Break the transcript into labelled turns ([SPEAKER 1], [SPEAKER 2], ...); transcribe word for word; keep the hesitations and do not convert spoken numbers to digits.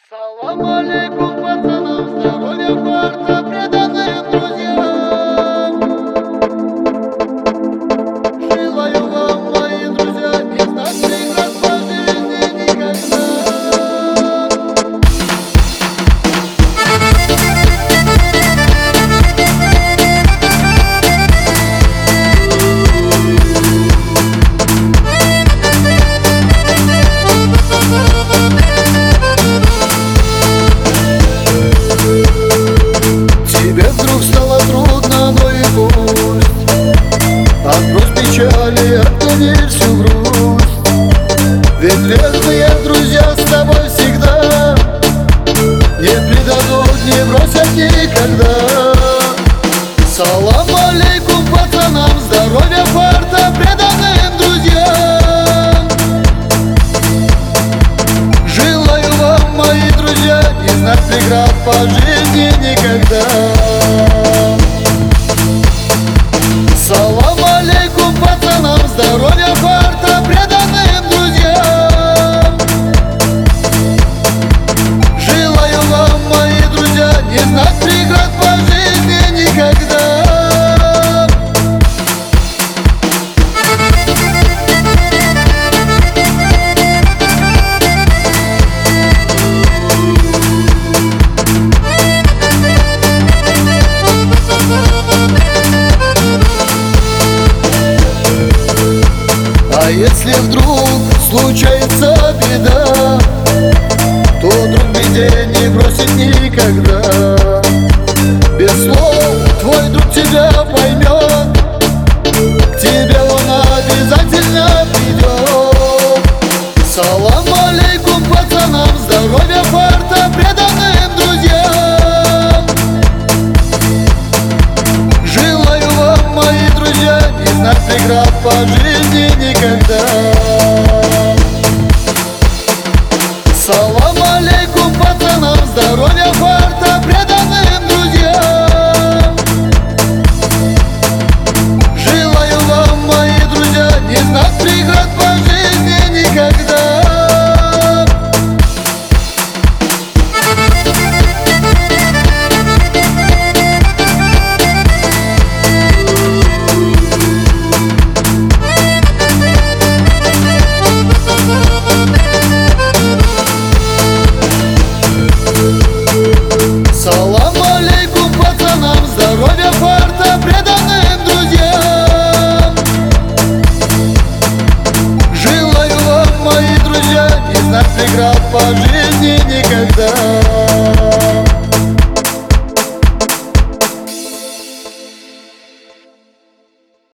[SPEAKER 1] Салам алейкум, пацанам, здоровья, фарта, преданным друзьям. Желаю вам, мои друзья, не знать преград по жизни никогда. Печали, отгони всю грусть. Ведь верные друзья с тобой всегда не предадут, не бросят никогда. Салам алейкум, пацанам, здоровья, фарта, преданным друзьям. Желаю вам, мои друзья, не знать преград по жизни никогда. Салам алейкум, пацанам, здоровья, фарта, преданным друзьям. Желаю вам, мои друзья, не знать преград по жизни никогда. А если вдруг случается беда, то друг в беде не бросит никогда. Без слов твой друг тебя поймет, к тебе он обязательно придет. Салам алейкум, пацанам, здоровья, фарта, преданным друзьям. Желаю вам, мои друзья, не знать преград по жизни никогда. Салам алейкум, пацанам, здоровья, фарта, преданным друзьям. Желаю вам, мои друзья, не знать преград по жизни никогда. Салам алейкум, пацанам, здоровья, фарта, преданным друзьям. Желаю вам, мои друзья, не знать преград по жизни никогда.